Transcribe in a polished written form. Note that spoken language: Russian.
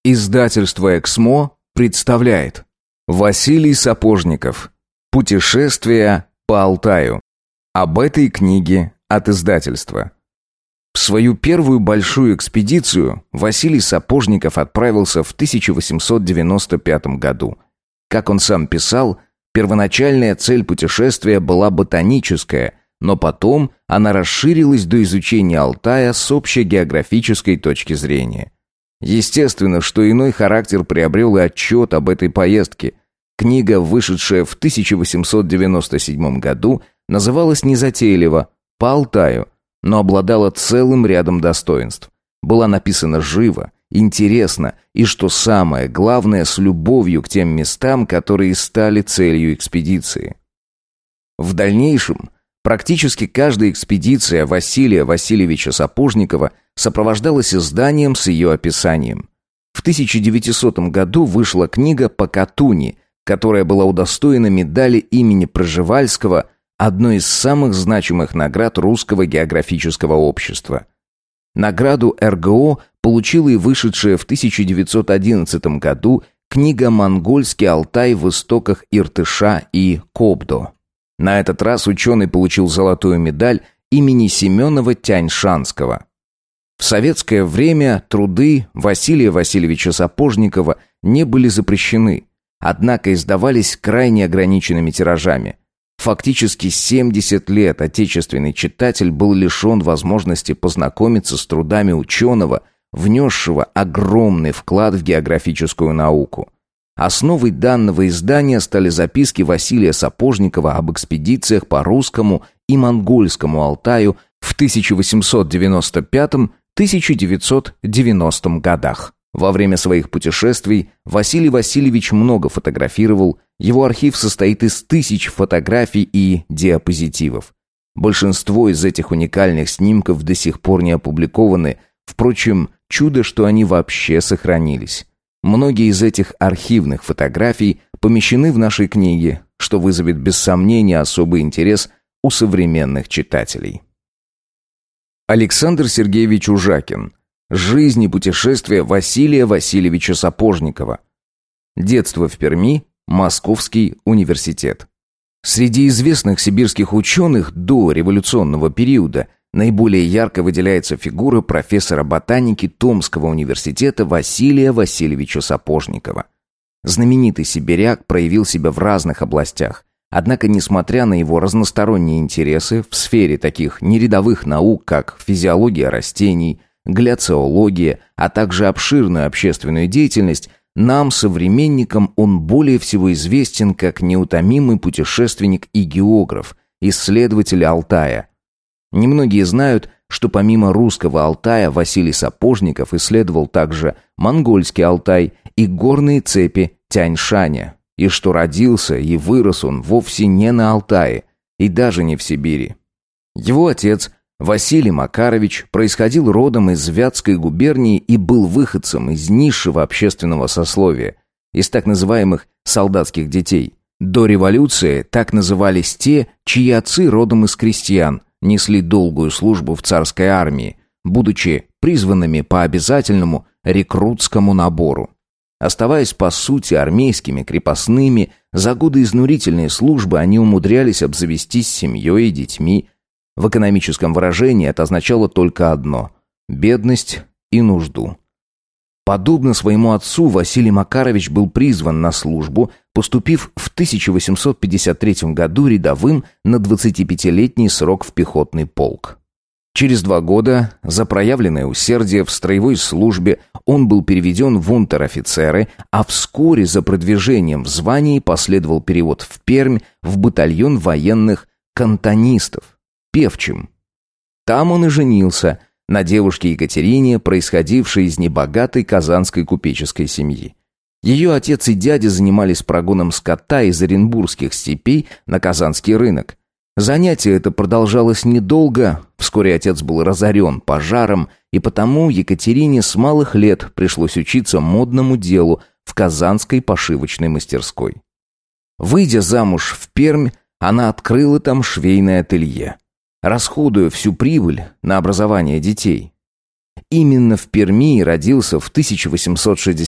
Издательство «Эксмо» представляет Василий Сапожников. Путешествие по Алтаю. Об этой книге от издательства. В свою первую большую экспедицию Василий Сапожников отправился в 1895 году. Как он сам писал, первоначальная цель путешествия была ботаническая, но потом она расширилась до изучения Алтая с общегеографической точки зрения. Естественно, что иной характер приобрел и отчет об этой поездке. Книга, вышедшая в 1897 году, называлась незатейливо «По Алтаю», но обладала целым рядом достоинств. Была написана живо, интересно и, что самое главное, с любовью к тем местам, которые стали целью экспедиции. В дальнейшем практически каждая экспедиция Василия Васильевича Сапожникова сопровождалась изданием с ее описанием. В 1900 году вышла книга «По Катуни», которая была удостоена медали имени Пржевальского, одной из самых значимых наград Русского географического общества. Награду РГО получила и вышедшая в 1911 году книга «Монгольский Алтай в истоках Иртыша и Кобдо». На этот раз ученый получил золотую медаль имени Семенова Тянь-Шанского. В советское время труды Василия Васильевича Сапожникова не были запрещены, однако издавались крайне ограниченными тиражами. Фактически 70 лет отечественный читатель был лишен возможности познакомиться с трудами ученого, внесшего огромный вклад в географическую науку. Основой данного издания стали записки Василия Сапожникова об экспедициях по русскому и монгольскому Алтаю в 1895-1990 годах. Во время своих путешествий Василий Васильевич много фотографировал, его архив состоит из тысяч фотографий и диапозитивов. Большинство из этих уникальных снимков до сих пор не опубликованы, впрочем, чудо, что они вообще сохранились. Многие из этих архивных фотографий помещены в нашей книге, что вызовет без сомнения особый интерес у современных читателей. Александр Сергеевич Ужакин. Жизнь и путешествия Василия Васильевича Сапожникова. Детство в Перми. Московский университет. Среди известных сибирских ученых до революционного периода наиболее ярко выделяется фигура профессора ботаники Томского университета Василия Васильевича Сапожникова. Знаменитый сибиряк проявил себя в разных областях, однако, несмотря на его разносторонние интересы в сфере таких нерядовых наук, как физиология растений, гляциология, а также обширную общественную деятельность, нам, современникам, он более всего известен как неутомимый путешественник и географ, исследователь Алтая. Немногие знают, что помимо русского Алтая Василий Сапожников исследовал также монгольский Алтай и горные цепи Тянь-Шаня, и что родился и вырос он вовсе не на Алтае и даже не в Сибири. Его отец Василий Макарович происходил родом из Вятской губернии и был выходцем из низшего общественного сословия, из так называемых солдатских детей. До революции так назывались те, чьи отцы родом из крестьян, несли долгую службу в царской армии, будучи призванными по обязательному рекрутскому набору. Оставаясь по сути армейскими крепостными, за годы изнурительной службы они умудрялись обзавестись семьей и детьми. В экономическом выражении это означало только одно – бедность и нужду. Подобно своему отцу, Василий Макарович был призван на службу, поступив в 1853 году рядовым на 25-летний срок в пехотный полк. Через 2 года за проявленное усердие в строевой службе он был переведен в унтер-офицеры, а вскоре за продвижением в звании последовал перевод в Пермь в батальон военных кантонистов, певчим. Там он и женился на девушке Екатерине, происходившей из небогатой казанской купеческой семьи. Ее отец и дядя занимались прогоном скота из оренбургских степей на казанский рынок. Занятие это продолжалось недолго, вскоре отец был разорен пожаром, и потому Екатерине с малых лет пришлось учиться модному делу в казанской пошивочной мастерской. Выйдя замуж в Пермь, она открыла там швейное ателье, расходуя всю прибыль на образование детей. Именно в Перми родился в 1862